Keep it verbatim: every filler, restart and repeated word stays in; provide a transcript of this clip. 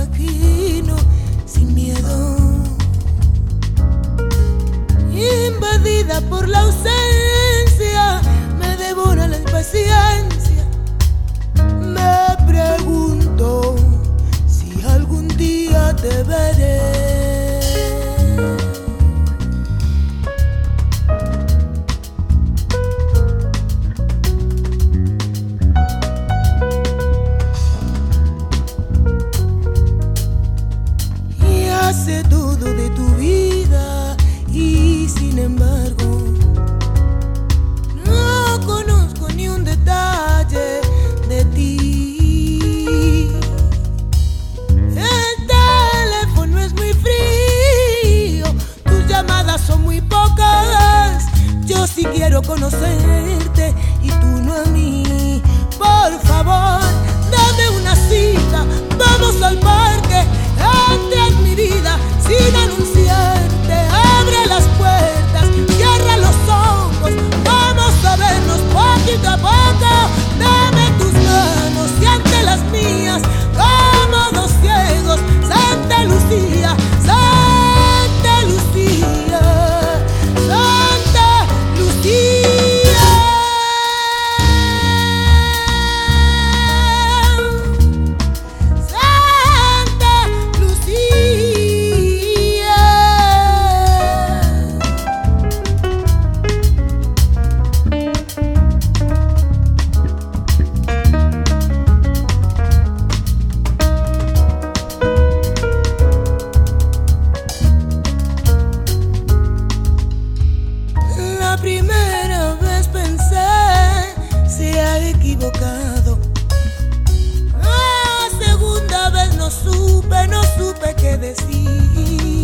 imagino sin miedo, invadida por la ausencia, me devora la impaciencia. Me pregunto si algún día te veré. Sé todo de tu vida y sin embargo no conozco ni un detalle de ti. El teléfono es muy frío, tus llamadas son muy pocas. Yo sí quiero conocerte y tú no a mí. Por favor, dame una cita, vamos al parque. Entra en mi vida sin anunciarte, abre las puertas, cierra los ojos, vamos a vernos poquito a poco. Dame tus manos, siente las mías, como dos ciegos. Santa Lucía, Santa Lucía, Santa Lucía. La primera vez pensé se ha equivocado. La segunda vez no supe, no supe qué decir.